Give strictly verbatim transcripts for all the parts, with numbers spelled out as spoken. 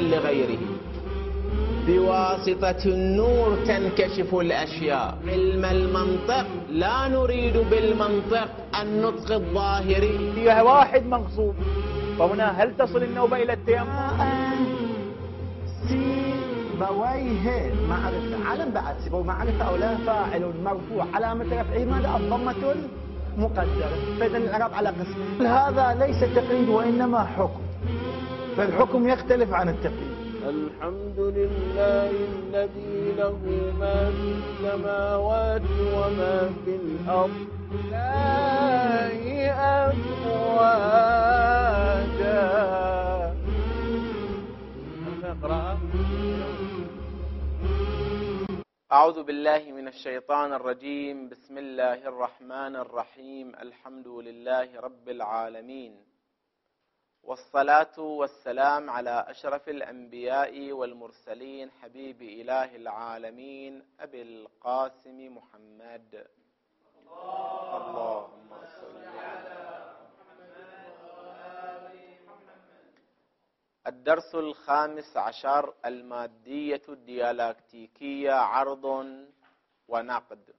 لغيره. بواسطة النور تنكشف الأشياء. علم المنطق لا نريد بالمنطق النطق الظاهري. فيها واحد مغصوب، فهنا هل تصل النوبة إلى التيمم؟ سيبويه معرفة، علم بعد سيبويه معرفة أو لا، فاعل مرفوع علامة رفعه ماذا؟ الضمة المقدرة. فإذا الإعراب على قسمين. هذا ليس تقييد وإنما حكم، فالحكم يختلف عن التقييد. الحمد لله الذي له ما في السماوات وما في الأرض لا أفواجا. نقرأ. أعوذ بالله من الشيطان الرجيم. بسم الله الرحمن الرحيم. الحمد لله رب العالمين، والصلاة والسلام على أشرف الأنبياء والمرسلين حبيب إله العالمين أبي القاسم محمد. اللهم صل على محمد وآل محمد. الدرس الخامس عشر: المادية الديالكتيكية، عرض ونقد.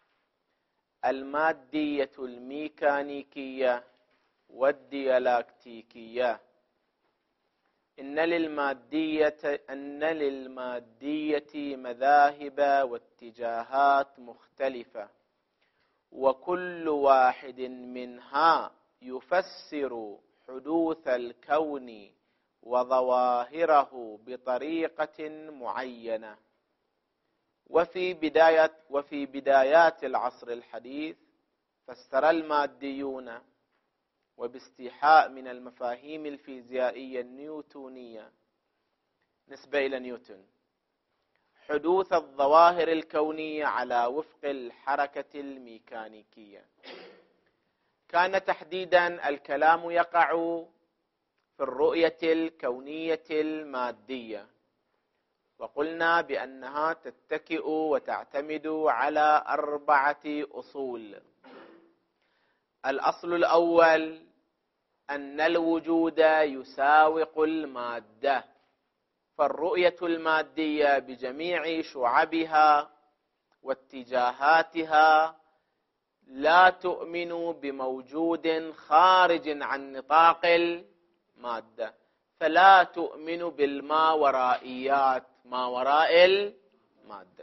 المادية الميكانيكية والديالكتيكية. إن للمادية أن للمادية مذاهب واتجاهات مختلفة، وكل واحد منها يفسر حدوث الكون وظواهره بطريقة معينة. وفي بداية وفي بدايات العصر الحديث فسر الماديون وباستيحاء من المفاهيم الفيزيائية النيوتونية نسبة إلى نيوتن حدوث الظواهر الكونية على وفق الحركة الميكانيكية. كان تحديدا الكلام يقع في الرؤية الكونية المادية، وقلنا بأنها تتكئ وتعتمد على أربعة أصول. الأصل الأول أن الوجود يساوق المادة، فالرؤية المادية بجميع شعبها واتجاهاتها لا تؤمن بموجود خارج عن نطاق المادة، فلا تؤمن بالماورائيات، ما وراء المادة.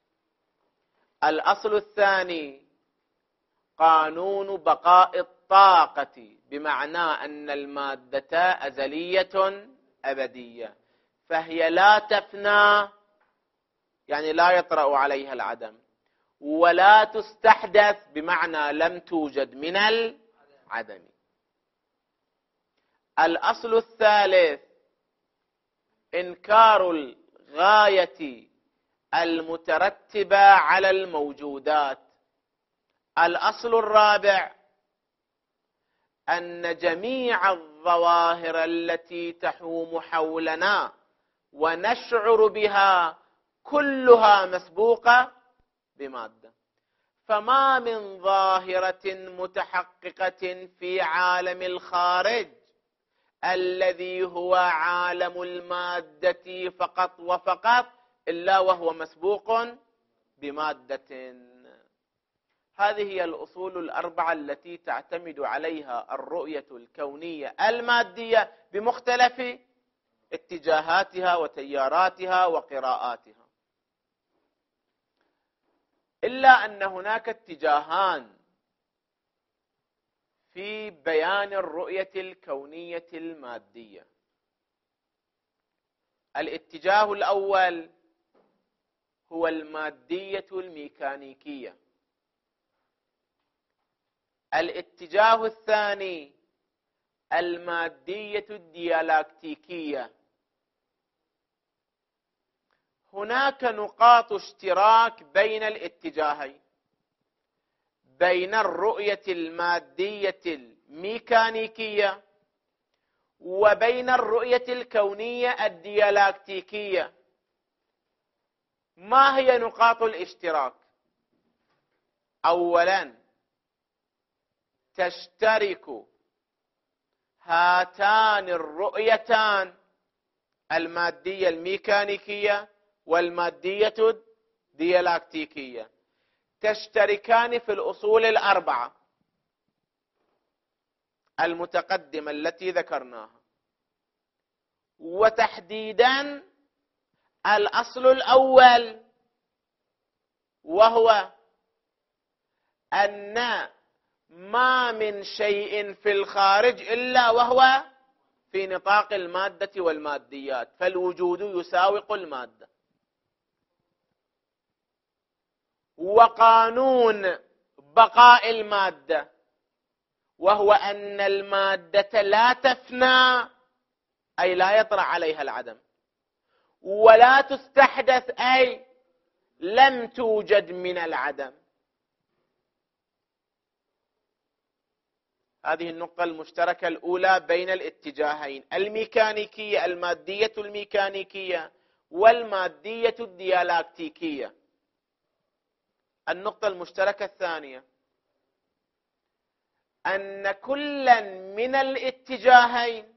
الأصل الثاني قانون بقاء الطاقة، بمعنى أن المادة أزلية أبدية، فهي لا تفنى، يعني لا يطرأ عليها العدم، ولا تستحدث، بمعنى لم توجد من العدم. الأصل الثالث إنكار الغاية المترتبة على الموجودات. الأصل الرابع أن جميع الظواهر التي تحوم حولنا ونشعر بها كلها مسبوقة بمادة، فما من ظاهرة متحققة في عالم الخارج الذي هو عالم المادة فقط وفقط إلا وهو مسبوق بمادة. هذه هي الأصول الأربعة التي تعتمد عليها الرؤية الكونية المادية بمختلف اتجاهاتها وتياراتها وقراءاتها. إلا أن هناك اتجاهان في بيان الرؤية الكونية المادية. الاتجاه الأول هو المادية الميكانيكية. الاتجاه الثاني المادية الديالكتيكية. هناك نقاط اشتراك بين الاتجاهين، بين الرؤية المادية الميكانيكية وبين الرؤية الكونية الديالكتيكية. ما هي نقاط الاشتراك؟ أولاً، تشترك هاتان الرؤيتان المادية الميكانيكية والمادية الديالاكتيكية، تشتركان في الأصول الأربعة المتقدمة التي ذكرناها. وتحديدا الأصل الأول، وهو أن ما من شيء في الخارج إلا وهو في نطاق المادة والماديات، فالوجود يساوق المادة. وقانون بقاء المادة، وهو أن المادة لا تفنى، أي لا يطرأ عليها العدم، ولا تستحدث، أي لم توجد من العدم. هذه النقطة المشتركة الأولى بين الاتجاهين، الميكانيكية المادية الميكانيكية والمادية الديالاكتيكية. النقطة المشتركة الثانية أن كلا من الاتجاهين،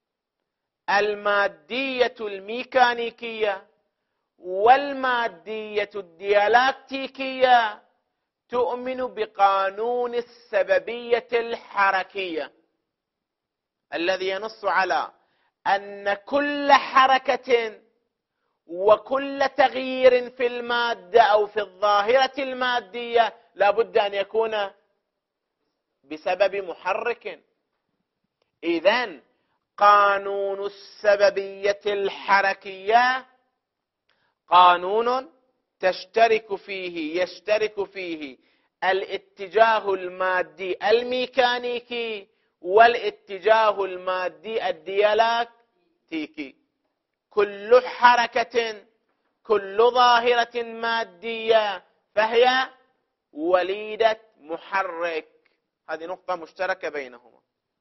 المادية الميكانيكية والمادية الديالاكتيكية، تؤمن بقانون السببية الحركية الذي ينص على أن كل حركة وكل تغيير في المادة أو في الظاهرة المادية لا بد أن يكون بسبب محرك. إذن قانون السببية الحركية قانون تشترك فيه يشترك فيه الاتجاه المادي الميكانيكي والاتجاه المادي الديالاكتيكي. كل حركة، كل ظاهرة مادية فهي وليدة محرك. هذه نقطة مشتركة بينهما.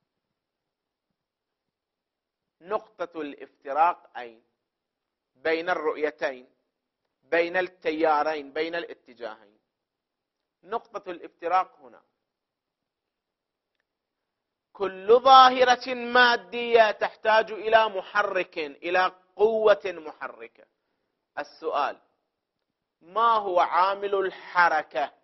نقطة الافتراق أين؟ بين الرؤيتين، بين التيارين، بين الاتجاهين. نقطة الافتراق هنا، كل ظاهرة مادية تحتاج إلى محرك، إلى قوة محركة. السؤال: ما هو عامل الحركة؟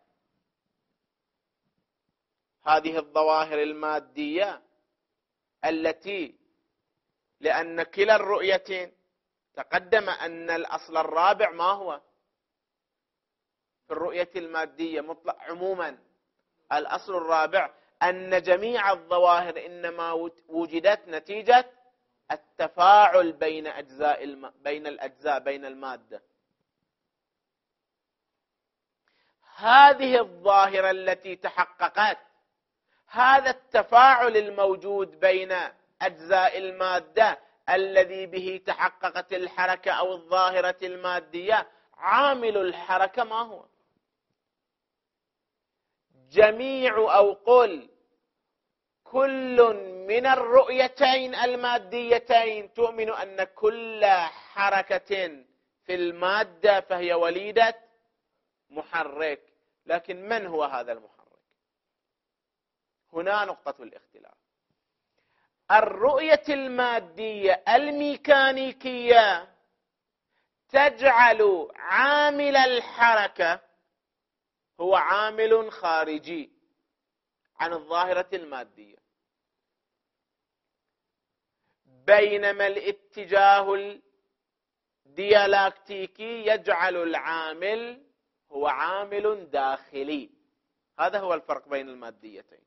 هذه الظواهر المادية التي، لأن كلا الرؤيتين تقدم أن الأصل الرابع ما هو في الرؤية المادية مطلق عموما؟ الأصل الرابع أن جميع الظواهر إنما وجدت نتيجة التفاعل بين أجزاء الم... بين الأجزاء بين المادة. هذه الظاهرة التي تحققت، هذا التفاعل الموجود بين أجزاء المادة الذي به تحققت الحركة أو الظاهرة المادية، عامل الحركة ما هو؟ جميع أو قل كل من الرؤيتين الماديتين تؤمن أن كل حركة في المادة فهي وليدة محرك. لكن من هو هذا المحرك؟ هنا نقطة الاختلاف. الرؤية المادية الميكانيكية تجعل عامل الحركة هو عامل خارجي عن الظاهرة المادية، بينما الاتجاه الديالاكتيكي يجعل العامل هو عامل داخلي. هذا هو الفرق بين الماديتين.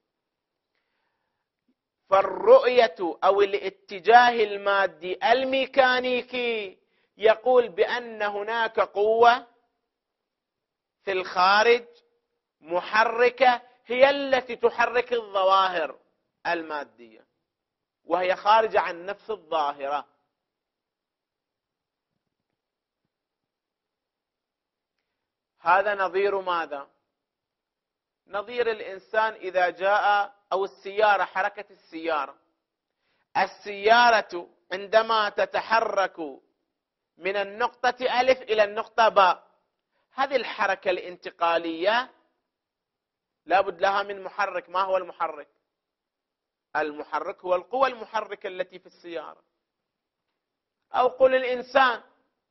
فالرؤية أو الاتجاه المادي الميكانيكي يقول بأن هناك قوة في الخارج محركة هي التي تحرك الظواهر المادية، وهي خارجة عن نفس الظاهرة. هذا نظير ماذا؟ نظير الإنسان إذا جاء، أو السيارة، حركة السيارة. السيارة عندما تتحرك من النقطة ألف إلى النقطة باء، هذه الحركة الانتقالية لابد لها من محرك. ما هو المحرك؟ المحرك هو القوة المحركة التي في السيارة. أو قل الإنسان.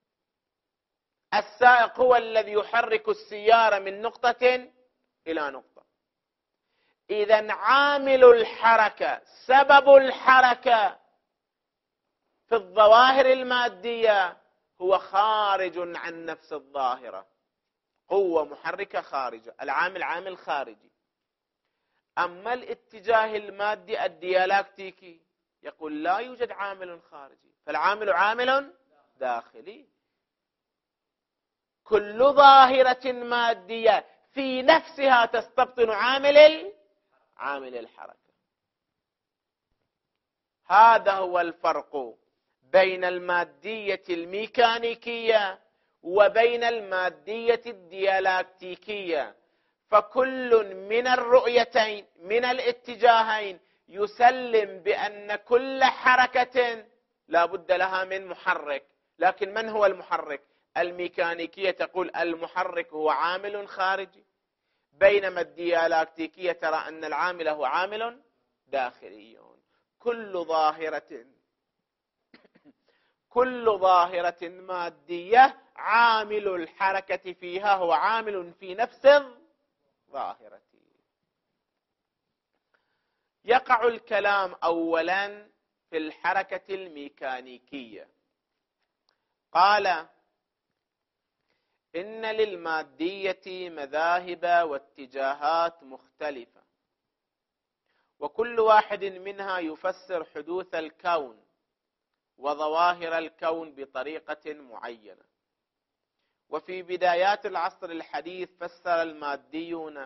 السائق هو الذي يحرك السيارة من نقطة إلى نقطة. إذن عامل الحركة، سبب الحركة في الظواهر المادية هو خارج عن نفس الظاهرة، قوة محركة خارجة، العامل عامل خارجي. أما الاتجاه المادي الديالكتيكي يقول لا يوجد عامل خارجي، فالعامل عامل داخلي. كل ظاهرة مادية في نفسها تستبطن عامل عامل الحركة. هذا هو الفرق بين المادية الميكانيكية وبين المادية الديالكتيكية. فكل من الرؤيتين من الاتجاهين يسلم بأن كل حركة لا بد لها من محرك، لكن من هو المحرك؟ الميكانيكية تقول المحرك هو عامل خارجي، بينما الديالكتيكية ترى أن العامل هو عامل داخلي. كل ظاهرة كل ظاهرة مادية عامل الحركة فيها هو عامل في نفس الظاهرة. يقع الكلام أولا في الحركة الميكانيكية. قال إن للمادية مذاهب واتجاهات مختلفة، وكل واحد منها يفسر حدوث الكون وظواهر الكون بطريقة معينة. وفي بدايات العصر الحديث فسر الماديون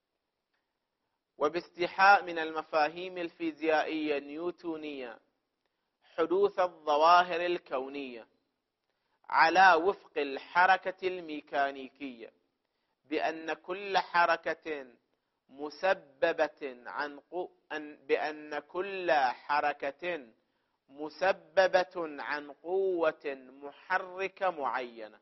وباستيحاء من المفاهيم الفيزيائية النيوتونية حدوث الظواهر الكونية على وفق الحركة الميكانيكية، بأن كل حركة مسببة عن قو... بأن كل حركة مسببة عن قوة محركة معينة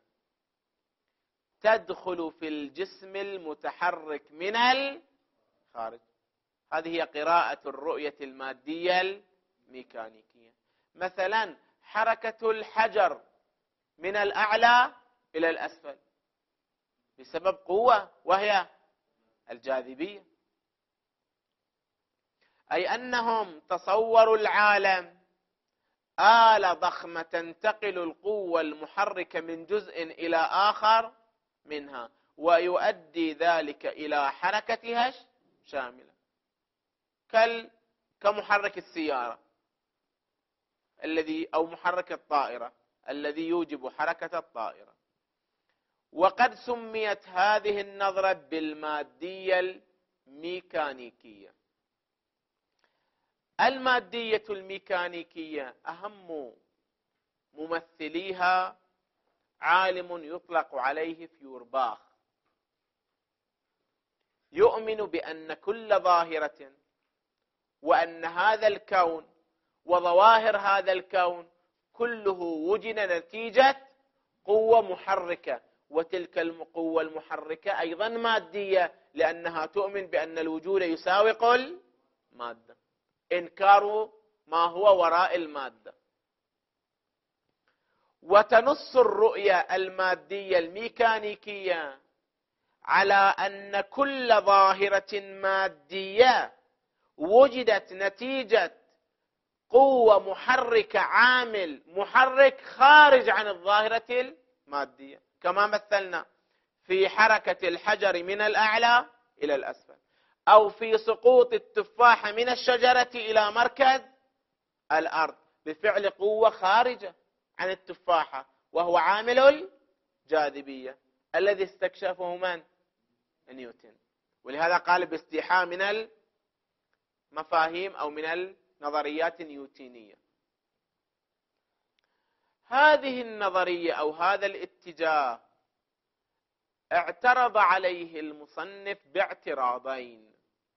تدخل في الجسم المتحرك من الخارج. هذه هي قراءة الرؤية المادية الميكانيكية. مثلا حركة الحجر من الأعلى إلى الأسفل بسبب قوة وهي الجاذبية، أي أنهم تصوروا العالم آلة ضخمة تنتقل القوة المحركة من جزء إلى آخر منها، ويؤدي ذلك إلى حركتها شاملة كمحرك السيارة الذي أو محرك الطائرة الذي يوجب حركة الطائرة. وقد سميت هذه النظرة بالمادية الميكانيكية. المادية الميكانيكية أهم ممثليها عالم يطلق عليه فيورباخ، يؤمن بأن كل ظاهرة وأن هذا الكون وظواهر هذا الكون كله وجد نتيجة قوة محركة، وتلك القوة المحركة أيضا مادية لأنها تؤمن بأن الوجود يساوق المادة، إنكار ما هو وراء المادة. وتنص الرؤية المادية الميكانيكية على أن كل ظاهرة مادية وجدت نتيجة قوة محركة، عامل محرك خارج عن الظاهرة المادية، كما مثلنا في حركة الحجر من الأعلى إلى الأسفل، أو في سقوط التفاحة من الشجرة إلى مركز الأرض بفعل قوة خارجة عن التفاحة وهو عامل الجاذبية الذي استكشفه من؟ نيوتن. ولهذا قال باستيحاء من المفاهيم أو من النظريات النيوتينية. هذه النظرية أو هذا الاتجاه اعترض عليه المصنف باعتراضين.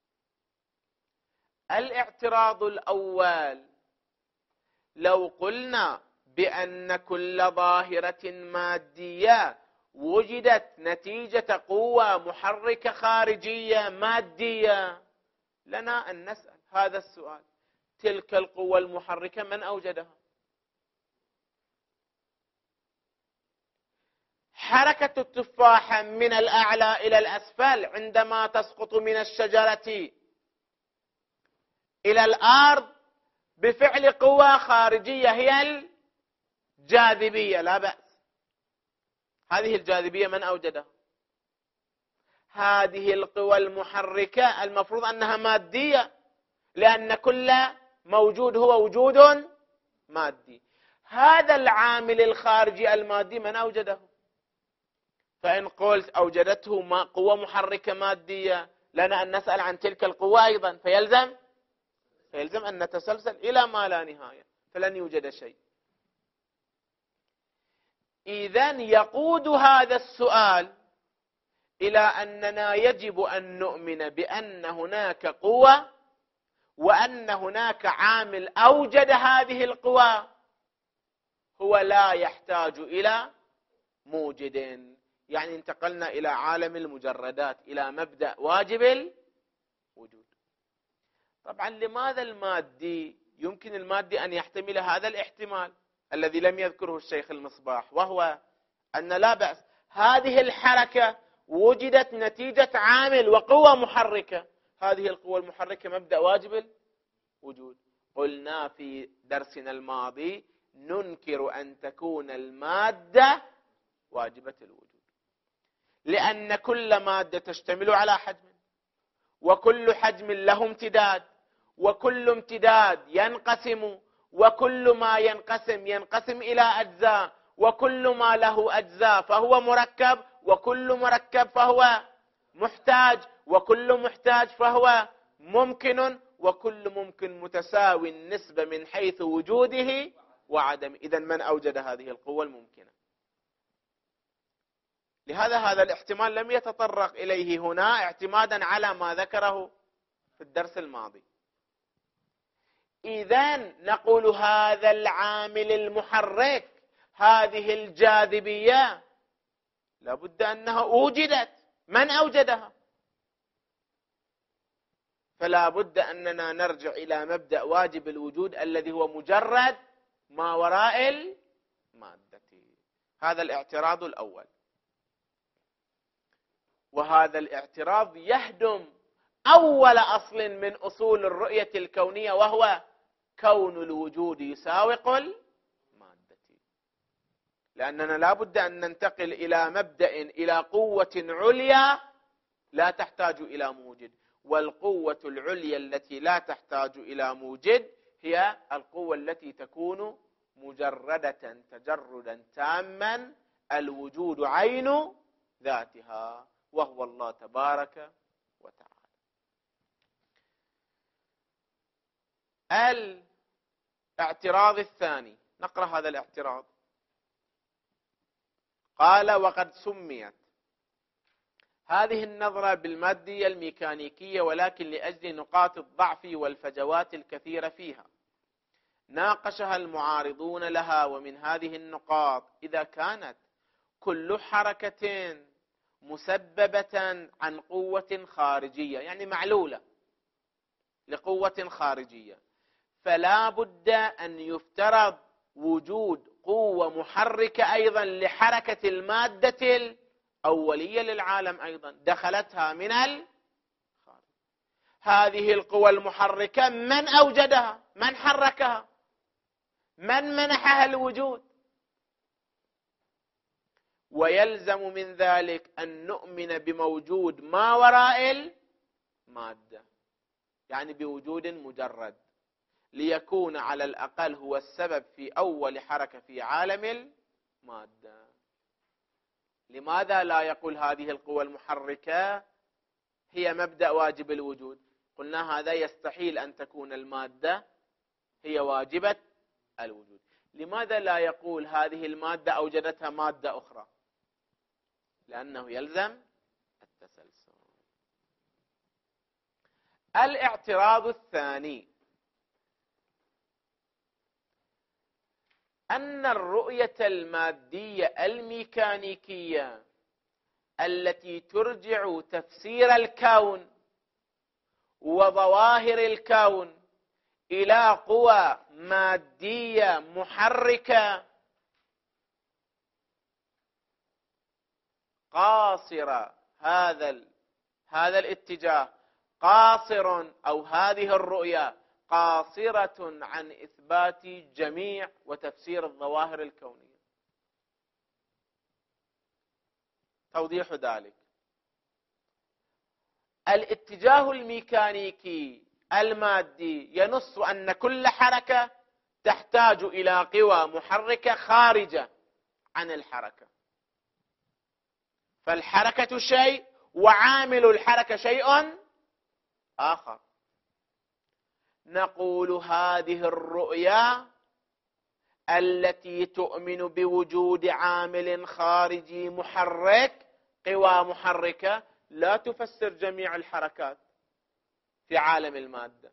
الاعتراض الأول: لو قلنا بأن كل ظاهرة مادية وجدت نتيجة قوة محركة خارجية مادية، لنا أن نسأل هذا السؤال: تلك القوة المحركة من أوجدها؟ حركة التفاحة من الأعلى إلى الأسفل عندما تسقط من الشجرة إلى الأرض بفعل قوة خارجية هي الجاذبية، لا بأس. هذه الجاذبية من أوجدها؟ هذه القوى المحركة المفروض أنها مادية، لأن كل موجود هو وجود مادي. هذا العامل الخارجي المادي من أوجده؟ فإن قلت أوجدته قوة محركة مادية، لنا أن نسأل عن تلك القوة أيضا، فيلزم فيلزم أن نتسلسل إلى ما لا نهاية، فلن يوجد شيء. إذن يقود هذا السؤال إلى أننا يجب أن نؤمن بأن هناك قوة، وأن هناك عامل أوجد هذه القوى هو لا يحتاج إلى موجد. يعني انتقلنا إلى عالم المجردات، إلى مبدأ واجب الوجود. طبعا لماذا المادي يمكن المادي أن يحتمل هذا الاحتمال الذي لم يذكره الشيخ المصباح، وهو أن لا بأس هذه الحركة وجدت نتيجة عامل وقوة محركة، هذه القوة المحركة مبدأ واجب الوجود. قلنا في درسنا الماضي ننكر أن تكون المادة واجبة الوجود، لأن كل مادة تشتمل على حجم، وكل حجم له امتداد، وكل امتداد ينقسم، وكل ما ينقسم ينقسم إلى أجزاء، وكل ما له أجزاء فهو مركب، وكل مركب فهو محتاج، وكل محتاج فهو ممكن، وكل ممكن متساوي النسبة من حيث وجوده وعدمه. إذن من أوجد هذه القوة الممكنة؟ لهذا هذا الاحتمال لم يتطرق إليه هنا اعتمادا على ما ذكره في الدرس الماضي. إذن نقول هذا العامل المحرك، هذه الجاذبية، لابد أنها أوجدت. من أوجدها؟ فلا بد أننا نرجع إلى مبدأ واجب الوجود الذي هو مجرد ما وراء المادة. هذا الاعتراض الأول، وهذا الاعتراض يهدم أول أصل من أصول الرؤية الكونية، وهو كون الوجود يساوق المادة. لأننا لا بد أن ننتقل إلى مبدأ، إلى قوة عليا لا تحتاج إلى موجد، والقوة العليا التي لا تحتاج إلى موجد هي القوة التي تكون مجردة تجردا تاما، الوجود عين ذاتها، وهو الله تبارك وتعالى. الاعتراض الثاني، نقرأ هذا الاعتراض. قال: وقد سميت هذه النظرة بالمادية الميكانيكية، ولكن لأجل نقاط الضعف والفجوات الكثيرة فيها ناقشها المعارضون لها. ومن هذه النقاط: إذا كانت كل حركة مسببة عن قوة خارجية، يعني معلولة لقوة خارجية، فلا بد أن يفترض وجود قوة محركة أيضا لحركة المادة الأولية للعالم أيضا دخلتها من الخارج. هذه القوة المحركة من أوجدها؟ من حركها؟ من منحها الوجود؟ ويلزم من ذلك أن نؤمن بموجود ما وراء المادة، يعني بوجود مجرد، ليكون على الأقل هو السبب في أول حركة في عالم المادة. لماذا لا يقول هذه القوة المحركة هي مبدأ واجب الوجود؟ قلنا هذا يستحيل أن تكون المادة هي واجبة الوجود. لماذا لا يقول هذه المادة أوجدتها مادة أخرى؟ لأنه يلزم التسلسل. الاعتراض الثاني: أن الرؤية المادية الميكانيكية التي ترجع تفسير الكون وظواهر الكون إلى قوى مادية محركة قاصرة، هذا هذا الاتجاه قاصر، أو هذه الرؤية قاصرة عن إثبات جميع وتفسير الظواهر الكونية. توضيح ذلك: الاتجاه الميكانيكي المادي ينص أن كل حركة تحتاج إلى قوى محركة خارجة عن الحركة، فالحركة شيء وعامل الحركة شيء آخر. نقول هذه الرؤية التي تؤمن بوجود عامل خارجي محرك، قوى محركة، لا تفسر جميع الحركات في عالم المادة،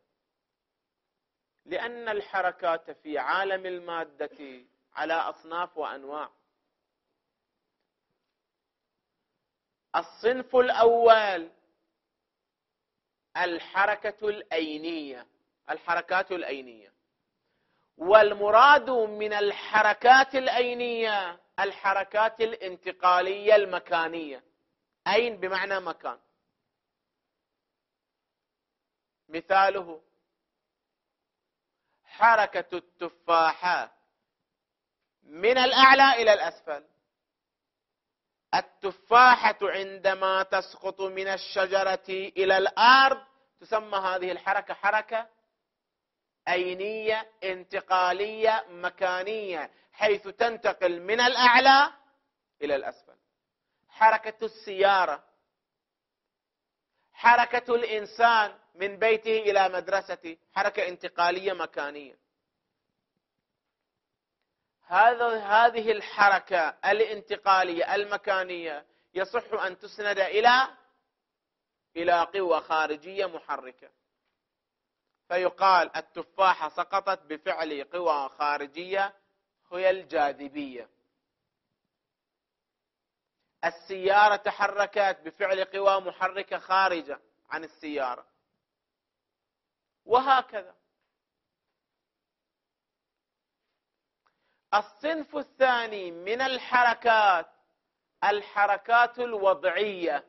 لأن الحركات في عالم المادة على أصناف وأنواع. الصنف الأول الحركة الأينية، الحركات الأينية، والمراد من الحركات الأينية الحركات الانتقالية المكانية. أين بمعنى مكان. مثاله حركة التفاحة من الأعلى إلى الأسفل. التفاحة عندما تسقط من الشجرة إلى الأرض تسمى هذه الحركة حركة أينية انتقالية مكانية، حيث تنتقل من الأعلى إلى الأسفل. حركة السيارة، حركة الإنسان من بيته إلى مدرسته، حركة انتقالية مكانية. هذا هذه الحركة الانتقالية المكانية يصح أن تسند إلى إلى قوة خارجية محركة، فيقال التفاحة سقطت بفعل قوى خارجية هي الجاذبية، السيارة تحركت بفعل قوى محركة خارجة عن السيارة، وهكذا. الصنف الثاني من الحركات الحركات الوضعية.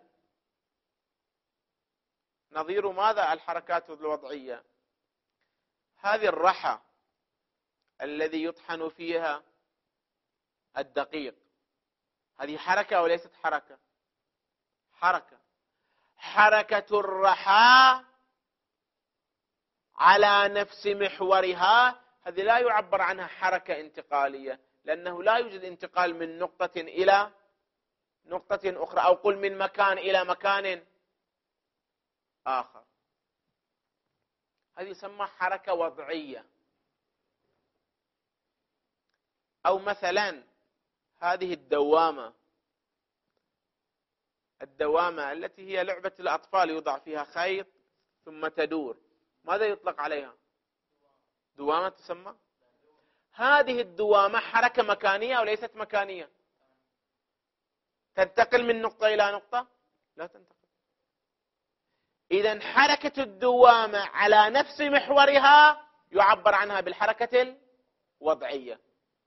نظير ماذا الحركات الوضعية؟ هذه الرحى الذي يطحن فيها الدقيق، هذه حركة وليست حركة؟ حركة. حركة الرحى على نفس محورها هذه لا يعبر عنها حركة انتقالية، لأنه لا يوجد انتقال من نقطة إلى نقطة أخرى، أو قل من مكان إلى مكان آخر. هذه يسمى حركة وضعية. أو مثلا هذه الدوامة، الدوامة التي هي لعبة الأطفال يوضع فيها خيط ثم تدور، ماذا يطلق عليها؟ دوامة تسمى؟ هذه الدوامة حركة مكانية أو ليست مكانية؟ تنتقل من نقطة إلى نقطة؟ لا تنتقل. إذن حركة الدوامة على نفس محورها يعبر عنها بالحركة الوضعية.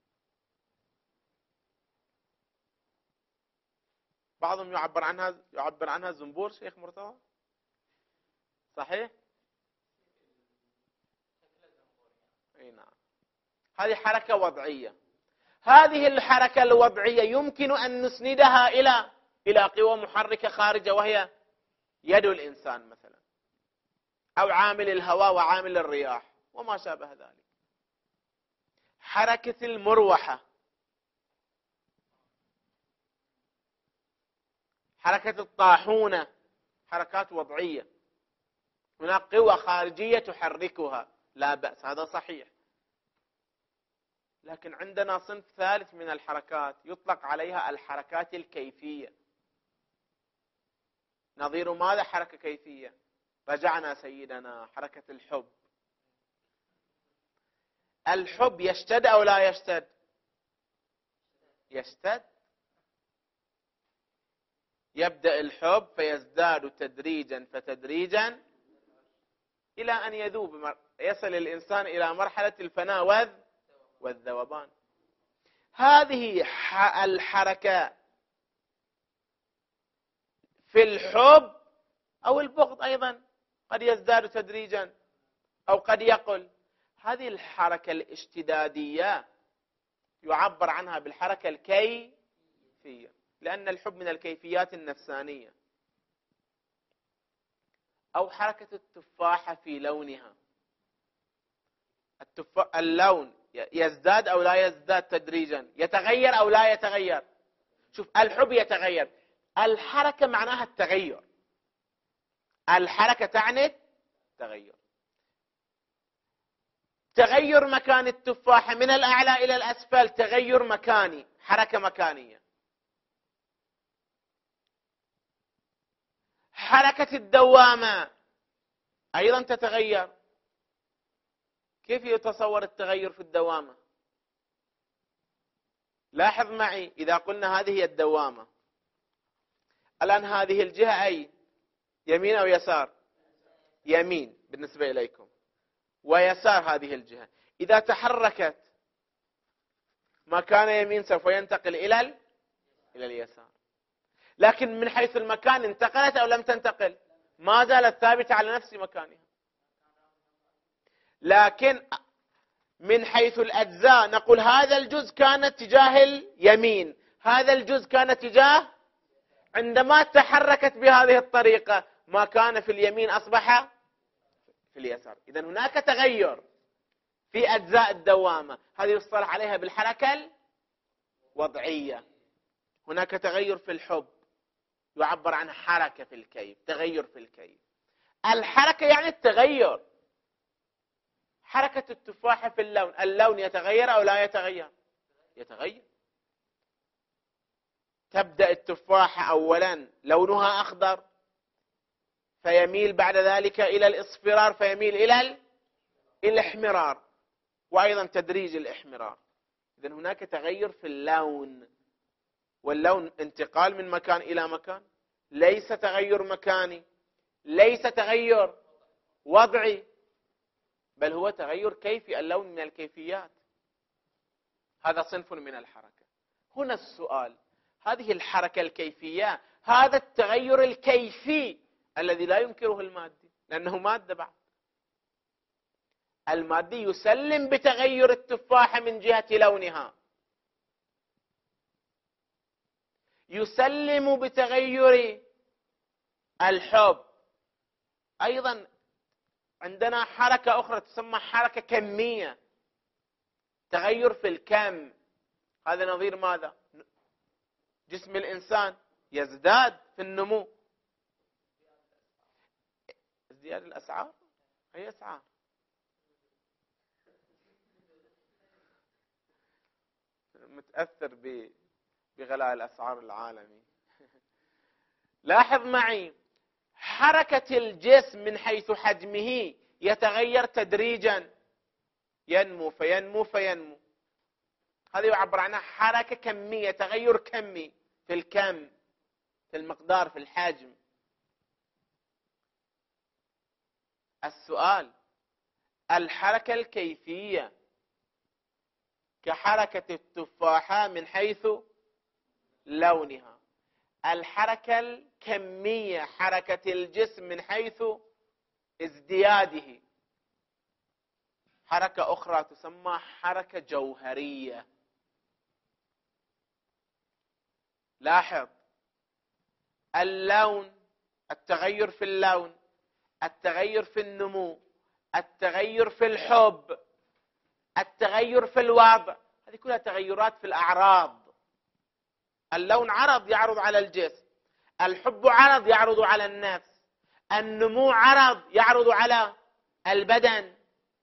بعضهم يعبر عنها يعبر عنها زنبور. شيخ مرتضى صحيح؟ اي نعم. هذه حركة وضعية. هذه الحركة الوضعية يمكن أن نسندها إلى إلى قوى محركة خارجة، وهي يد الإنسان مثلا، أو عامل الهواء وعامل الرياح وما شابه ذلك. حركة المروحة، حركة الطاحونة، حركات وضعية. هناك قوى خارجية تحركها، لا بأس، هذا صحيح. لكن عندنا صنف ثالث من الحركات يطلق عليها الحركات الكيفية. نظير ماذا حركة كيفية؟ رجعنا سيدنا حركة الحب. الحب يشتد أو لا يشتد؟ يشتد. يبدأ الحب فيزداد تدريجا فتدريجا إلى أن يذوب، يصل الإنسان إلى مرحلة الفناء والذوبان. هذه الحركة في الحب أو البغض أيضا قد يزداد تدريجا أو قد يقل. هذه الحركة الاشتدادية يعبر عنها بالحركة الكيفية، لأن الحب من الكيفيات النفسانية. أو حركة التفاحة في لونها، التفاح اللون يزداد أو لا يزداد تدريجا، يتغير أو لا يتغير. شوف، الحب يتغير، الحركة معناها التغير، الحركة تعني التغير. تغير مكان التفاحة من الأعلى إلى الأسفل تغير مكاني، حركة مكانية. حركة الدوامة أيضا تتغير. كيف يتصور التغير في الدوامة؟ لاحظ معي، إذا قلنا هذه هي الدوامة، الآن هذه الجهة أي يمين أو يسار؟ يمين بالنسبة إليكم، ويسار هذه الجهة. إذا تحركت ما كان يمين سوف ينتقل إلى إلى اليسار، لكن من حيث المكان انتقلت أو لم تنتقل؟ ما زالت ثابتة على نفس مكانها. لكن من حيث الأجزاء نقول هذا الجزء كان اتجاه اليمين، هذا الجزء كان اتجاه. عندما تحركت بهذه الطريقة ما كان في اليمين أصبح في اليسار. إذن هناك تغير في أجزاء الدوامة، هذه يصطلح عليها بالحركة الوضعية. هناك تغير في الحب يعبر عن حركة في الكيف، تغير في الكيف. الحركة يعني التغير. حركة التفاحة في اللون، اللون يتغير أو لا يتغير؟ يتغير. تبدأ التفاحة أولا لونها أخضر، فيميل بعد ذلك إلى الإصفرار، فيميل إلى الاحمرار، وأيضا تدريج الاحمرار. إذن هناك تغير في اللون، واللون انتقال من مكان إلى مكان، ليس تغير مكاني، ليس تغير وضعي، بل هو تغير كيفي. اللون من الكيفيات، هذا صنف من الحركة. هنا السؤال، هذه الحركة الكيفية، هذا التغير الكيفي الذي لا ينكره المادي، لأنه مادة بعد. المادي يسلم بتغير التفاحة من جهة لونها، يسلم بتغير الحب. أيضا عندنا حركة أخرى تسمى حركة كمية، تغير في الكم. هذا نظير ماذا؟ جسم الإنسان يزداد في النمو، ازدياد الأسعار. أي أسعار؟ متأثر بغلاء الأسعار العالمي. لاحظ معي، حركة الجسم من حيث حجمه يتغير تدريجا، ينمو فينمو فينمو. هذا يعبر عنها حركة كمية، تغير كمي في الكم، في المقدار، في الحجم. السؤال، الحركة الكيفية كحركة التفاحة من حيث لونها، الحركة الكمية حركة الجسم من حيث ازدياده، حركة أخرى تسمى حركة جوهرية. لاحظ، اللون، التغير في اللون، التغير في النمو، التغير في الحب، التغير في الوضع، هذه كلها تغيرات في الأعراض. اللون عرض يعرض على الجسم، الحب عرض يعرض على النفس، النمو عرض يعرض على البدن.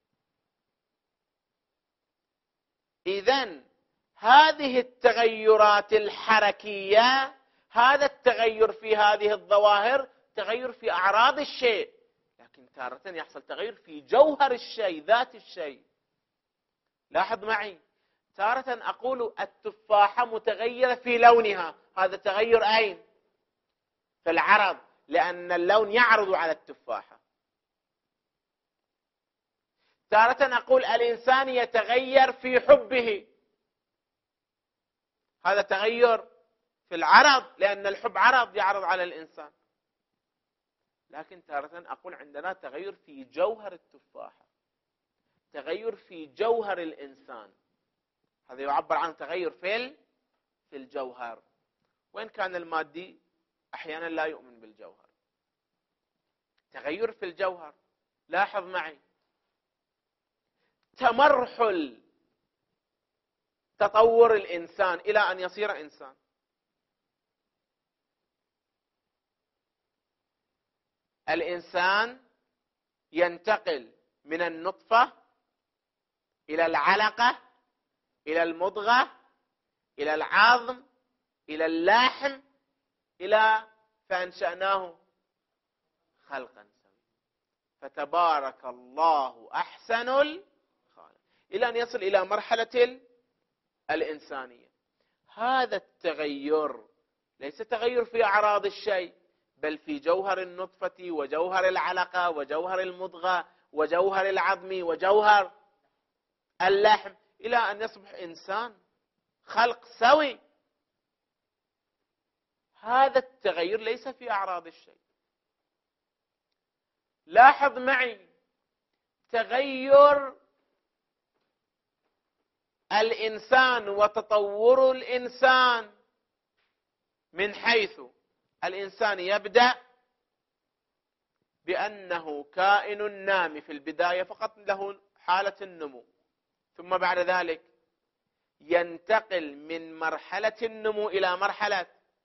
إذن هذه التغيرات الحركية، هذا التغير في هذه الظواهر تغير في أعراض الشيء، لكن تارة يحصل تغير في جوهر الشيء، ذات الشيء. لاحظ معي، تارة أقول التفاحة متغيرة في لونها، هذا تغير أين؟ في العرض، لأن اللون يعرض على التفاحة. تارة أقول الإنسان يتغير في حبه، هذا تغير في العرض، لأن الحب عرض يعرض على الإنسان. لكن تارة أقول عندنا تغير في جوهر التفاحة، تغير في جوهر الإنسان، هذا يعبر عن تغير في في الجوهر، وإن كان المادي أحيانا لا يؤمن بالجوهر. تغير في الجوهر. لاحظ معي تمرحل تطور الإنسان إلى أن يصير إنسان. الإنسان ينتقل من النطفة إلى العلقة إلى المضغة إلى العظم إلى اللحم إلى فأنشأناه خلقا سويا فتبارك الله أحسن الخالق، إلى أن يصل إلى مرحلة الإنسانية. هذا التغير ليس تغير في أعراض الشيء، بل في جوهر النطفة وجوهر العلقة وجوهر المضغة وجوهر العظم وجوهر اللحم، إلى أن يصبح إنسان خلق سوي. هذا التغير ليس في أعراض الشيء. لاحظ معي تغير الإنسان وتطور الإنسان، من حيث الإنسان يبدأ بأنه كائن نامي في البداية فقط له حالة النمو، ثم بعد ذلك ينتقل من مرحلة النمو إلى مرحلة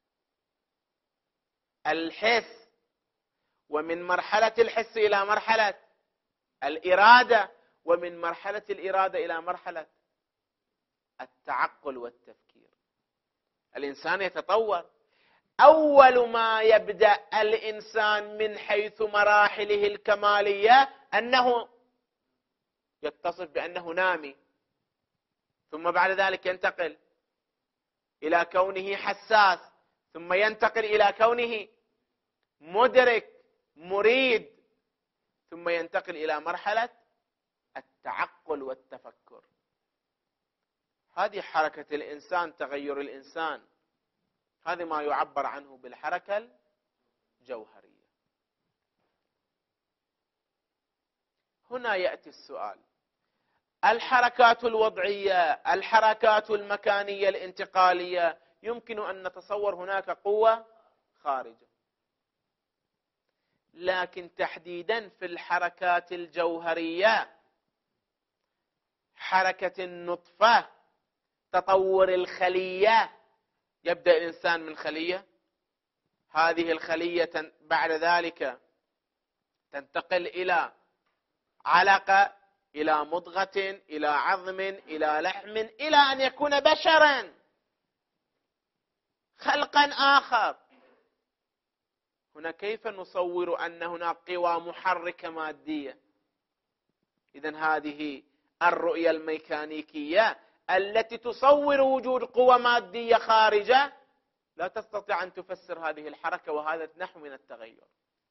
الحس، ومن مرحلة الحس إلى مرحلة الإرادة، ومن مرحلة الإرادة إلى مرحلة التعقل والتفكير. الإنسان يتطور. أول ما يبدأ الإنسان من حيث مراحله الكمالية أنه يتصف بأنه نامي، ثم بعد ذلك ينتقل إلى كونه حساس، ثم ينتقل إلى كونه مدرك مريد، ثم ينتقل إلى مرحلة التعقل والتفكر. هذه حركة الإنسان، تغير الإنسان، هذا ما يعبر عنه بالحركة الجوهرية. هنا يأتي السؤال: الحركات الوضعية، الحركات المكانية الانتقالية، يمكن أن نتصور هناك قوة خارجة، لكن تحديدا في الحركات الجوهرية، حركة النطفة، تطور الخلية، يبدأ الإنسان من خلية، هذه الخلية بعد ذلك تنتقل إلى علقة، إلى مضغة، إلى عظم، إلى لحم، إلى أن يكون بشرا، خلقا آخر. هنا كيف نصور أن هناك قوى محركة مادية؟ إذن هذه الرؤية الميكانيكية التي تصور وجود قوى مادية خارجة لا تستطيع أن تفسر هذه الحركة، وهذا نحو من التغير.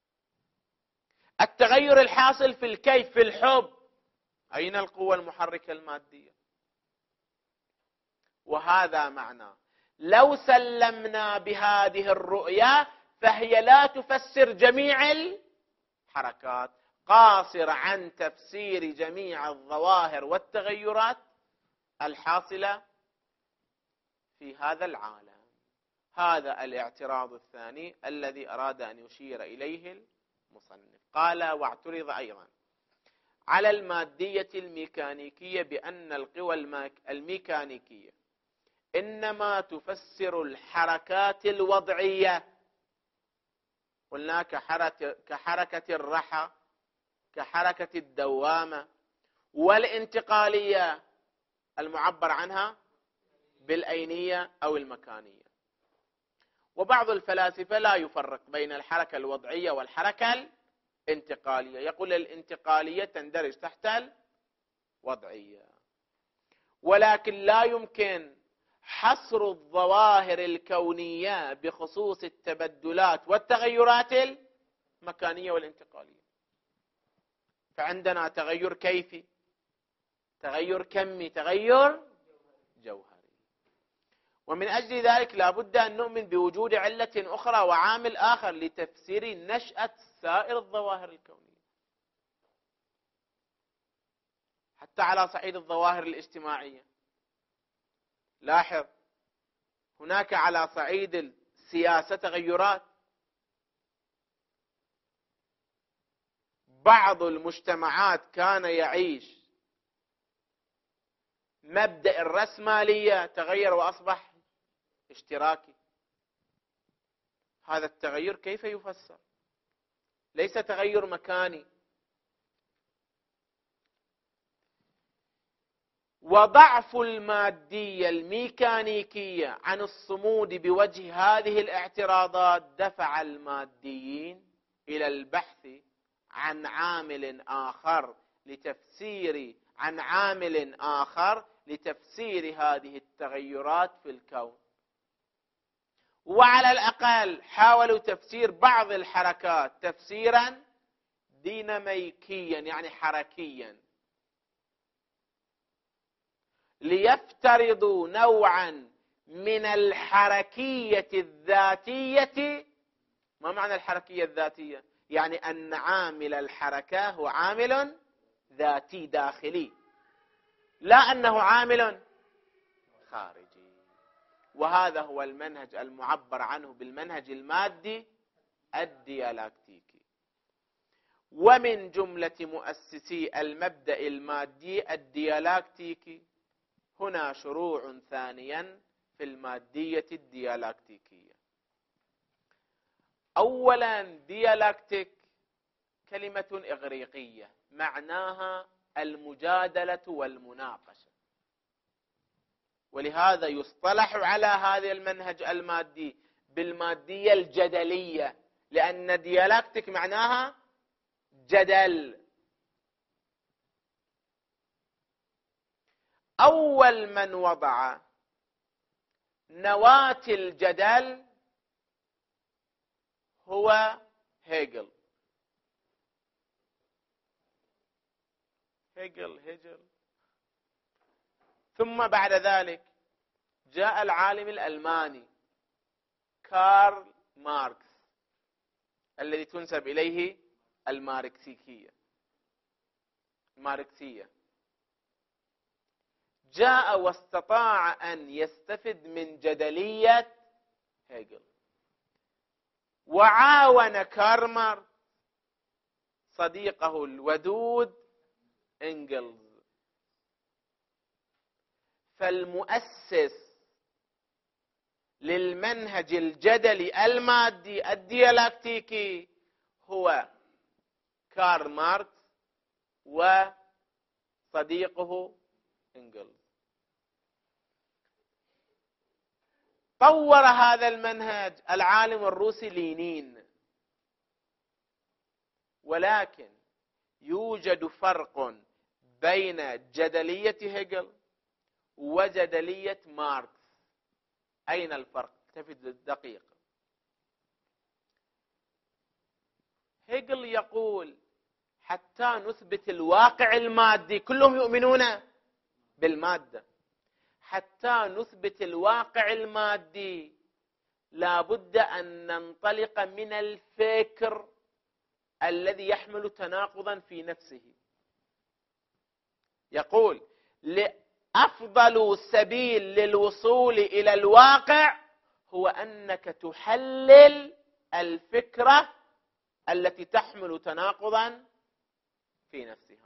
التغير الحاصل في الكيف، في الحب، أين القوة المحركة المادية؟ وهذا معنى لو سلمنا بهذه الرؤية فهي لا تفسر جميع الحركات، قاصرة عن تفسير جميع الظواهر والتغيرات الحاصلة في هذا العالم. هذا الاعتراض الثاني الذي أراد أن يشير إليه المصنف. قال: واعترض أيضا على المادية الميكانيكية بأن القوى الميكانيكية إنما تفسر الحركات الوضعية، قلنا كحركة الرحى، كحركة الدوامة، والانتقالية المعبر عنها بالأينية أو المكانية. وبعض الفلاسفة لا يفرق بين الحركة الوضعية والحركة الانتقالية، يقول الانتقالية تندرج تحت الوضعية، ولكن لا يمكن حصر الظواهر الكونية بخصوص التبدلات والتغيرات المكانية والانتقالية. فعندنا تغير كيفي، تغير كمي، تغير جوهري. ومن أجل ذلك لا بد أن نؤمن بوجود علة أخرى وعامل آخر لتفسير نشأة سائر الظواهر الكونية، حتى على صعيد الظواهر الاجتماعية. لاحظ، هناك على صعيد السياسة تغيرات. بعض المجتمعات كان يعيش مبدأ الرأسمالية، تغير وأصبح اشتراكي. هذا التغير كيف يفسر؟ ليس تغير مكاني. وضعف المادية الميكانيكية عن الصمود بوجه هذه الاعتراضات دفع الماديين إلى البحث عن عامل آخر لتفسير عن عامل آخر لتفسير هذه التغيرات في الكون. وعلى الأقل حاولوا تفسير بعض الحركات تفسيرا ديناميكيا، يعني حركيا، ليفترضوا نوعا من الحركية الذاتية. ما معنى الحركية الذاتية؟ يعني أن عامل الحركة هو عامل ذاتي داخلي، لا أنه عامل خارجي. وهذا هو المنهج المعبر عنه بالمنهج المادي الديالكتيكي. ومن جملة مؤسسي المبدأ المادي الديالكتيكي هنا شروع ثانيا في المادية الديالكتيكية. أولا، ديالكتيك كلمة إغريقية معناها المجادلة والمناقشة، ولهذا يصطلح على هذا المنهج المادي بالمادية الجدلية، لأن ديالكتيك معناها جدل. أول من وضع نواة الجدل هو هيجل. هيجل هيجل ثم بعد ذلك جاء العالم الألماني كارل ماركس الذي تنسب إليه الماركسية. الماركسية جاء واستطاع أن يستفد من جدلية هيجل، وعاون كارل ماركس صديقه الودود إنجلز. فالمؤسس للمنهج الجدلي المادي الديالكتيكي هو كارل ماركس وصديقه إنجلز. طور هذا المنهج العالم الروسي لينين، ولكن يوجد فرق بين جدلية هيجل وجدلية ماركس. أين الفرق؟ اكتفي دقيق. هيجل يقول حتى نثبت الواقع المادي، كلهم يؤمنون بالمادة، حتى نثبت الواقع المادي لا بد أن ننطلق من الفكر الذي يحمل تناقضا في نفسه. يقول أفضل سبيل للوصول إلى الواقع هو أنك تحلل الفكرة التي تحمل تناقضا في نفسها.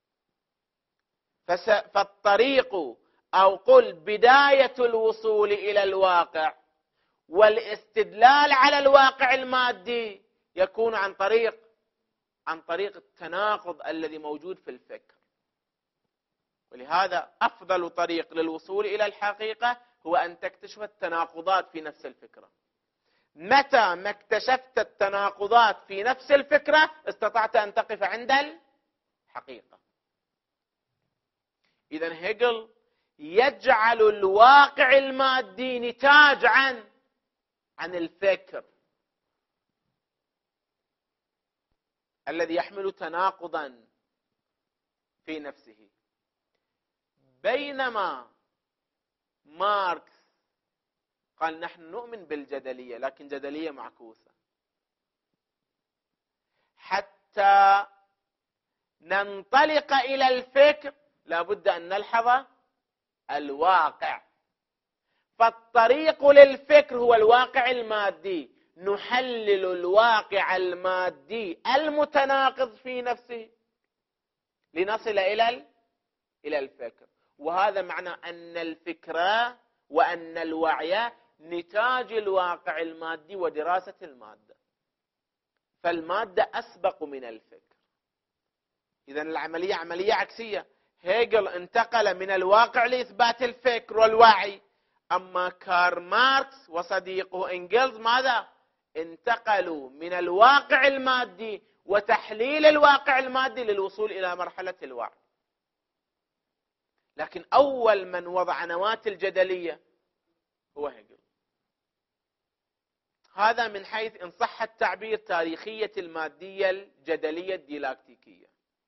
فالطريق أو قل بداية الوصول إلى الواقع والاستدلال على الواقع المادي يكون عن طريق عن طريق التناقض الذي موجود في الفكر. ولهذا أفضل طريق للوصول إلى الحقيقة هو أن تكتشف التناقضات في نفس الفكرة. متى ما اكتشفت التناقضات في نفس الفكرة استطعت أن تقف عند الحقيقة. إذن هيجل يجعل الواقع المادي نتاج عن عن الفكر الذي يحمل تناقضا في نفسه. بينما ماركس قال نحن نؤمن بالجدلية لكن جدلية معكوسة. حتى ننطلق إلى الفكر لابد أن نلحظ الواقع. فالطريق للفكر هو الواقع المادي، نحلل الواقع المادي المتناقض في نفسه لنصل إلى إلى الفكر. وهذا معنى أن الفكرة وأن الوعي نتاج الواقع المادي ودراسة المادة، فالمادة أسبق من الفكر. إذن العملية عملية عكسية. هيجل انتقل من الواقع لإثبات الفكر والوعي، أما كارل ماركس وصديقه إنجلز ماذا؟ انتقلوا من الواقع المادي وتحليل الواقع المادي للوصول إلى مرحلة الوعي. لكن أول من وضع نواة الجدلية هو هيجل. هذا من حيث إن صح التعبير تاريخية المادية الجدلية الديالاكتيكية.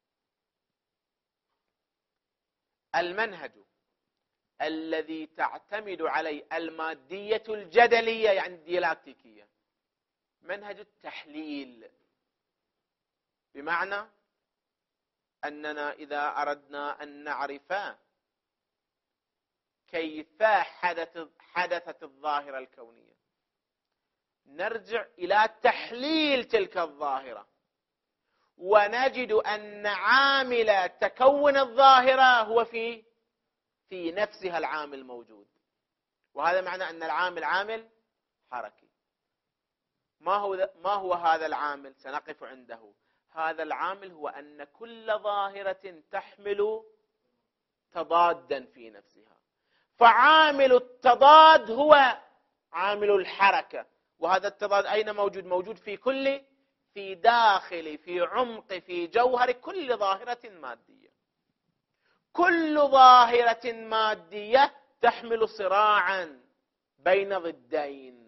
المنهج الذي تعتمد عليه المادية الجدلية يعني الديالاكتيكية منهج التحليل، بمعنى أننا إذا أردنا أن نعرف كيف حدث حدثت الظاهرة الكونية نرجع إلى تحليل تلك الظاهرة ونجد أن عامل تكون الظاهرة هو في في نفسها العامل موجود. وهذا معنى أن العامل عامل حركي. ما هو ما هو هذا العامل؟ سنقف عنده. هذا العامل هو أن كل ظاهرة تحمل تضادا في نفسها، فعامل التضاد هو عامل الحركة. وهذا التضاد أين موجود؟ موجود في كل في داخل في عمق في جوهر كل ظاهرة مادية. كل ظاهرة مادية تحمل صراعا بين ضدين.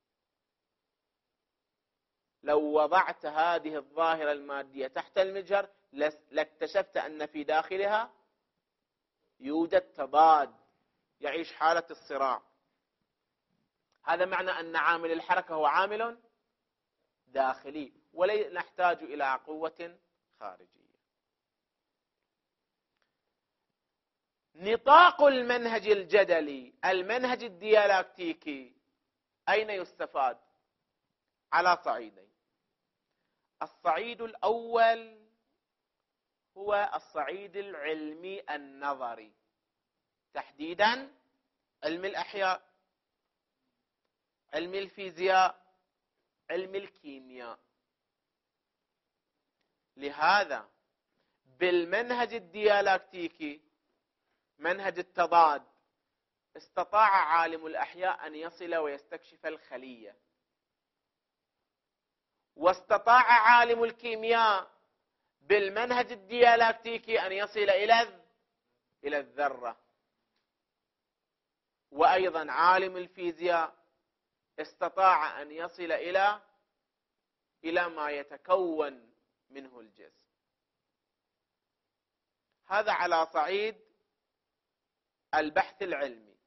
لو وضعت هذه الظاهرة المادية تحت المجهر لاكتشفت أن في داخلها يوجد تضاد يعيش حالة الصراع. هذا معنى أن عامل الحركة هو عامل داخلي ولا نحتاج إلى قوة خارجية. نطاق المنهج الجدلي المنهج الديالاكتيكي أين يستفاد؟ على صعيدين. الصعيد الأول هو الصعيد العلمي النظري، تحديدا علم الأحياء، علم الفيزياء، علم الكيمياء. لهذا بالمنهج الديالاكتيكي منهج التضاد استطاع عالم الأحياء أن يصل ويستكشف الخلية، واستطاع عالم الكيمياء بالمنهج الديالاكتيكي أن يصل إلى إلى الذرة، وأيضا عالم الفيزياء استطاع أن يصل إلى إلى ما يتكون منه الجسم. هذا على صعيد البحث العلمي.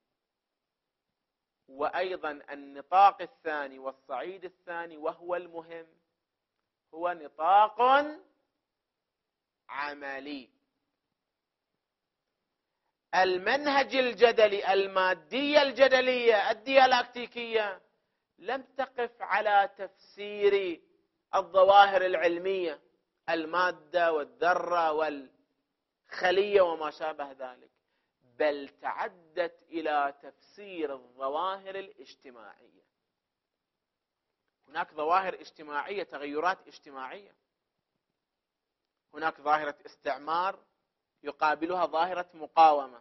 وأيضا النطاق الثاني والصعيد الثاني وهو المهم هو نطاق عملي. المنهج الجدلي المادية الجدلية الديالاكتيكية لم تقف على تفسير الظواهر العلمية المادة والذرة والخلية وما شابه ذلك، بل تعدت إلى تفسير الظواهر الاجتماعية. هناك ظواهر اجتماعية، تغيرات اجتماعية. هناك ظاهرة استعمار يقابلها ظاهرة مقاومة.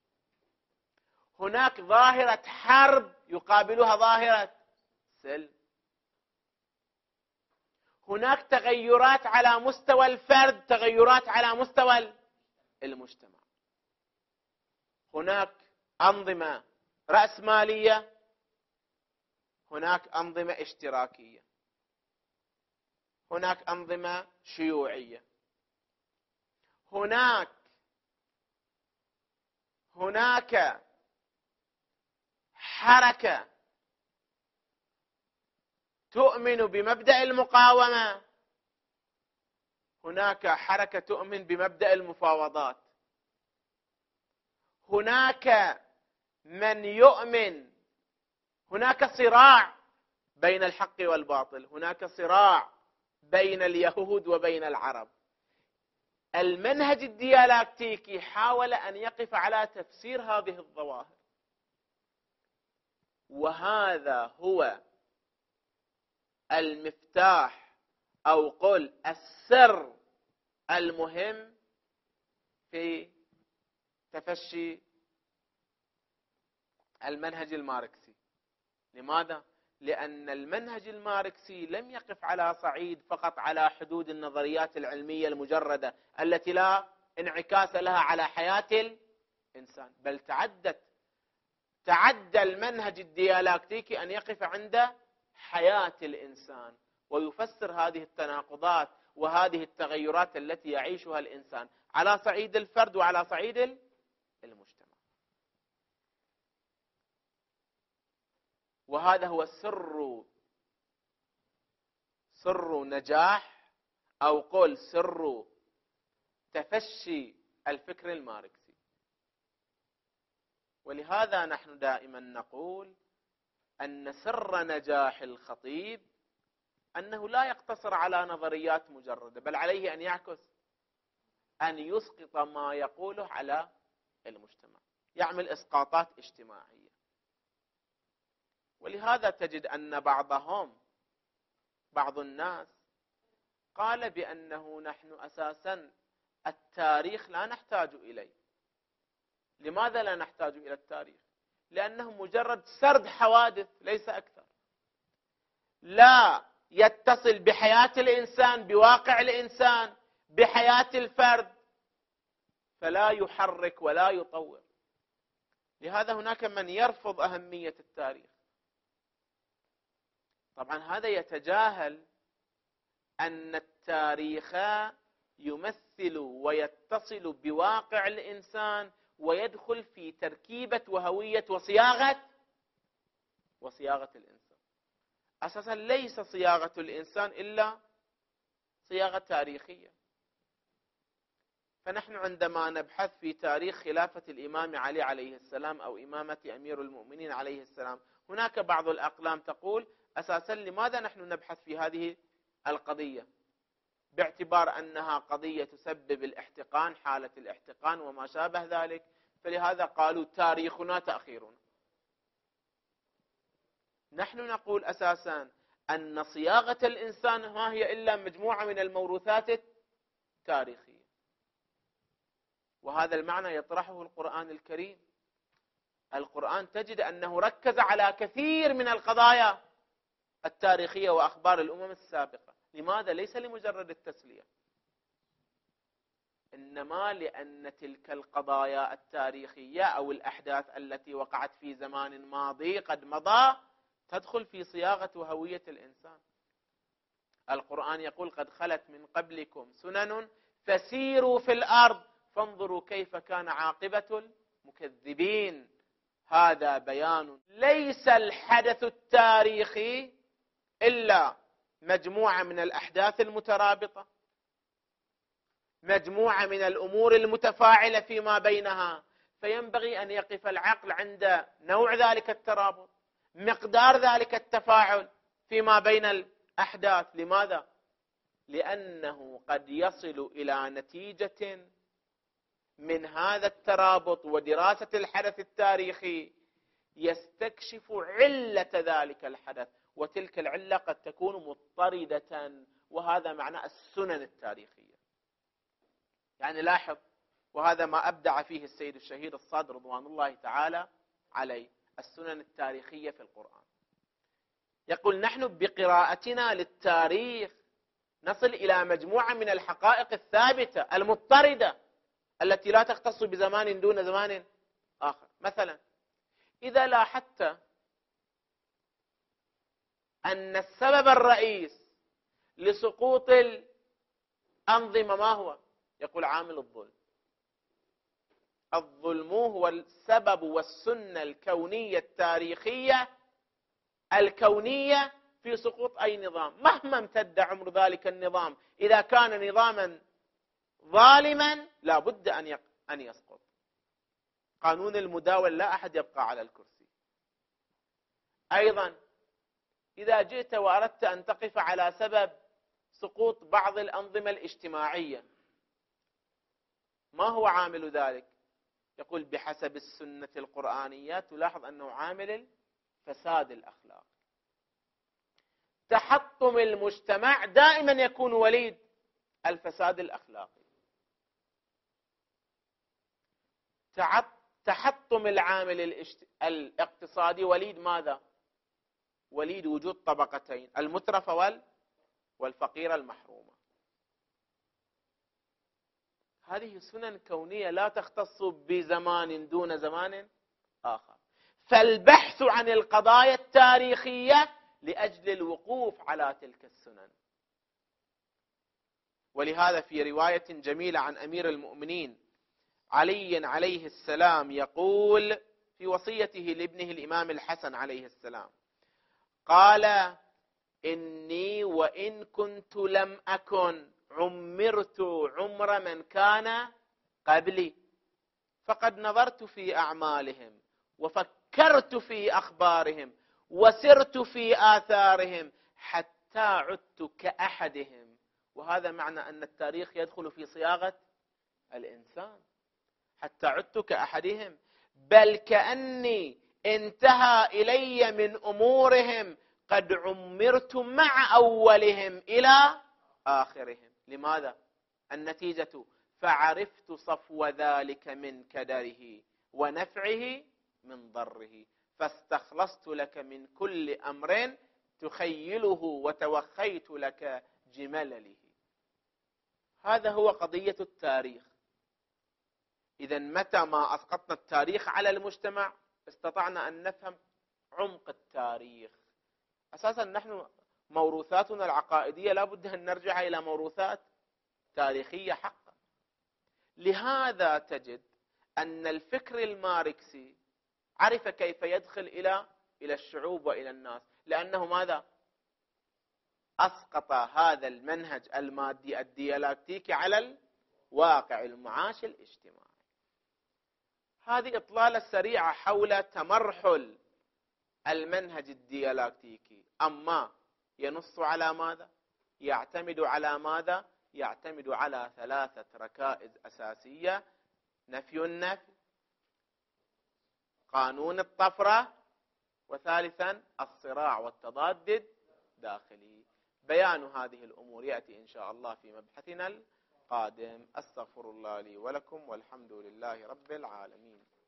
هناك ظاهرة حرب يقابلها ظاهرة سلم. هناك تغيرات على مستوى الفرد، تغيرات على مستوى المجتمع. هناك أنظمة رأسمالية، هناك أنظمة اشتراكية، هناك أنظمة شيوعية، هناك هناك حركة تؤمن بمبدأ المقاومة، هناك حركة تؤمن بمبدأ المفاوضات، هناك من يؤمن، هناك صراع بين الحق والباطل، هناك صراع بين اليهود وبين العرب. المنهج الديالكتيكي حاول أن يقف على تفسير هذه الظواهر، وهذا هو المفتاح أو قل السر المهم في تفشي المنهج الماركسي. لماذا؟ لأن المنهج الماركسي لم يقف على صعيد فقط على حدود النظريات العلمية المجردة التي لا انعكاس لها على حياة الإنسان، بل تعدت تعدى المنهج الديالكتيكي أن يقف عند حياة الإنسان ويفسر هذه التناقضات وهذه التغيرات التي يعيشها الإنسان على صعيد الفرد وعلى صعيد المجتمع. وهذا هو سر سر نجاح أو قول سر تفشي الفكر الماركسي. ولهذا نحن دائما نقول أن سر نجاح الخطيب أنه لا يقتصر على نظريات مجردة، بل عليه أن يعكس، أن يسقط ما يقوله على المجتمع، يعمل إسقاطات اجتماعية. ولهذا تجد أن بعضهم بعض الناس قال بأنه نحن أساسا التاريخ لا نحتاج إليه. لماذا لا نحتاج إلى التاريخ؟ لأنه مجرد سرد حوادث ليس أكثر، لا يتصل بحياة الإنسان، بواقع الإنسان، بحياة الفرد، فلا يحرك ولا يطور. لهذا هناك من يرفض أهمية التاريخ. طبعا هذا يتجاهل أن التاريخ يمثل ويتصل بواقع الإنسان ويدخل في تركيبة وهوية وصياغة وصياغة الإنسان. أساسا ليس صياغة الإنسان إلا صياغة تاريخية. فنحن عندما نبحث في تاريخ خلافة الإمام علي عليه السلام أو إمامة أمير المؤمنين عليه السلام، هناك بعض الأقلام تقول أساسا لماذا نحن نبحث في هذه القضية؟ باعتبار أنها قضية تسبب الاحتقان، حالة الاحتقان وما شابه ذلك، فلهذا قالوا تاريخنا تأخيرنا. نحن نقول أساسا أن صياغة الإنسان ما هي إلا مجموعة من الموروثات التاريخية، وهذا المعنى يطرحه القرآن الكريم. القرآن تجد أنه ركز على كثير من القضايا التاريخية وأخبار الأمم السابقة. لماذا؟ ليس لمجرد التسلية، إنما لأن تلك القضايا التاريخية أو الأحداث التي وقعت في زمان ماضي قد مضى تدخل في صياغة هوية الإنسان. القرآن يقول قد خلت من قبلكم سنن فسيروا في الأرض فانظروا كيف كان عاقبة المكذبين. هذا بيان ليس الحدث التاريخي إلا مجموعة من الأحداث المترابطة، مجموعة من الأمور المتفاعلة فيما بينها، فينبغي أن يقف العقل عند نوع ذلك الترابط، مقدار ذلك التفاعل فيما بين الأحداث. لماذا؟ لأنه قد يصل إلى نتيجة من هذا الترابط ودراسة الحدث التاريخي يستكشف علة ذلك الحدث، وتلك العلة قد تكون مضطردة، وهذا معنى السنن التاريخية. يعني لاحظ، وهذا ما أبدع فيه السيد الشهيد الصادق رضوان الله تعالى عليه، السنن التاريخية في القرآن. يقول نحن بقراءتنا للتاريخ نصل إلى مجموعة من الحقائق الثابتة المضطردة التي لا تختص بزمان دون زمان آخر. مثلا إذا لاحظت أن السبب الرئيس لسقوط الأنظمة ما هو؟ يقول عامل الظلم. الظلم هو السبب والسنة الكونية التاريخية الكونية في سقوط أي نظام مهما امتد عمر ذلك النظام. إذا كان نظاما ظالما لا بد أن أن يسقط. قانون المداول لا أحد يبقى على الكرسي. أيضا إذا جئت وأردت أن تقف على سبب سقوط بعض الأنظمة الاجتماعية، ما هو عامل ذلك؟ يقول بحسب السنة القرآنية تلاحظ أنه عامل الفساد الأخلاقي. تحطم المجتمع دائما يكون وليد الفساد الأخلاقي. تحطم العامل الاقتصادي وليد ماذا؟ وليد وجود طبقتين، المترفة والفقيرة المحرومة. هذه سنن كونية لا تختص بزمان دون زمان آخر. فالبحث عن القضايا التاريخية لأجل الوقوف على تلك السنن. ولهذا في رواية جميلة عن أمير المؤمنين علي عليه السلام يقول في وصيته لابنه الإمام الحسن عليه السلام، قال: إني وإن كنت لم أكن عمرت عمر من كان قبلي، فقد نظرت في أعمالهم وفكرت في أخبارهم وسرت في آثارهم حتى عدت كأحدهم. وهذا معنى أن التاريخ يدخل في صياغة الإنسان. حتى عدت كأحدهم، بل كأني انتهى إلي من أمورهم قد عمرت مع أولهم إلى آخرهم. لماذا؟ النتيجة: فعرفت صفو ذلك من كدره ونفعه من ضره، فاستخلصت لك من كل أمر تخيله وتوخيت لك جملله. هذا هو قضية التاريخ. إذن متى ما أسقطنا التاريخ على المجتمع استطعنا أن نفهم عمق التاريخ. أساسا نحن موروثاتنا العقائدية لا بد أن نرجع إلى موروثات تاريخية حقا. لهذا تجد أن الفكر الماركسي عرف كيف يدخل إلى إلى الشعوب وإلى الناس، لأنه ماذا؟ أسقط هذا المنهج المادي الديالكتيكي على الواقع المعاش الاجتماعي. هذه إطلالة سريعة حول تمرحل المنهج الديالكتيكي. أما ينص على ماذا؟ يعتمد على ماذا؟ يعتمد على ثلاثة ركائز أساسية: نفي النفي، قانون الطفرة، وثالثا الصراع والتضاد الداخلي. بيان هذه الأمور يأتي إن شاء الله في مبحثنا القادم. أستغفر الله لي ولكم، والحمد لله رب العالمين.